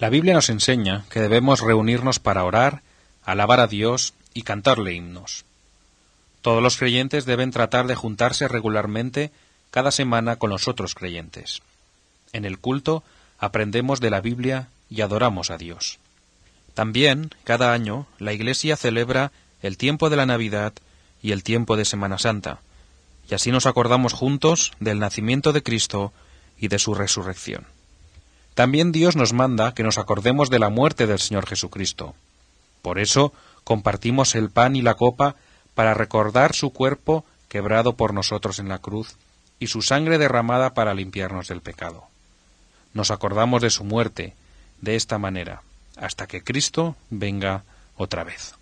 La Biblia nos enseña que debemos reunirnos para orar, alabar a Dios y cantarle himnos. Todos los creyentes deben tratar de juntarse regularmente cada semana con los otros creyentes. En el culto aprendemos de la Biblia y adoramos a Dios. También, cada año, la Iglesia celebra el tiempo de la Navidad y el tiempo de Semana Santa, y así nos acordamos juntos del nacimiento de Cristo y de su resurrección. También Dios nos manda que nos acordemos de la muerte del Señor Jesucristo. Por eso compartimos el pan y la copa para recordar su cuerpo quebrado por nosotros en la cruz y su sangre derramada para limpiarnos del pecado. Nos acordamos de su muerte de esta manera, hasta que Cristo venga otra vez.